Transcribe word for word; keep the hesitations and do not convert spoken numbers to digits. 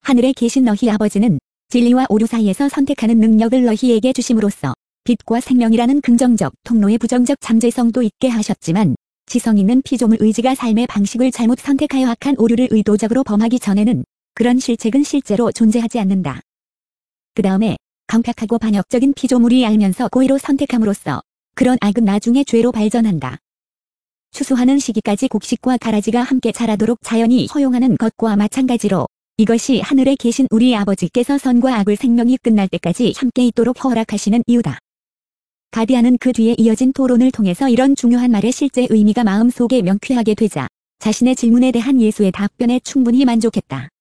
하늘에 계신 너희 아버지는 진리와 오류 사이에서 선택하는 능력을 너희에게 주심으로써 빛과 생명이라는 긍정적 통로의 부정적 잠재성도 있게 하셨지만 지성 있는 피조물 의지가 삶의 방식을 잘못 선택하여 악한 오류를 의도적으로 범하기 전에는 그런 실책은 실제로 존재하지 않는다. 그 다음에 강팍하고 반역적인 피조물이 알면서 고의로 선택함으로써 그런 악은 나중에 죄로 발전한다. 추수하는 시기까지 곡식과 가라지가 함께 자라도록 자연이 허용하는 것과 마찬가지로 이것이 하늘에 계신 우리 아버지께서 선과 악을 생명이 끝날 때까지 함께 있도록 허락하시는 이유다. 가디안은 그 뒤에 이어진 토론을 통해서 이런 중요한 말의 실제 의미가 마음속에 명쾌하게 되자 자신의 질문에 대한 예수의 답변에 충분히 만족했다.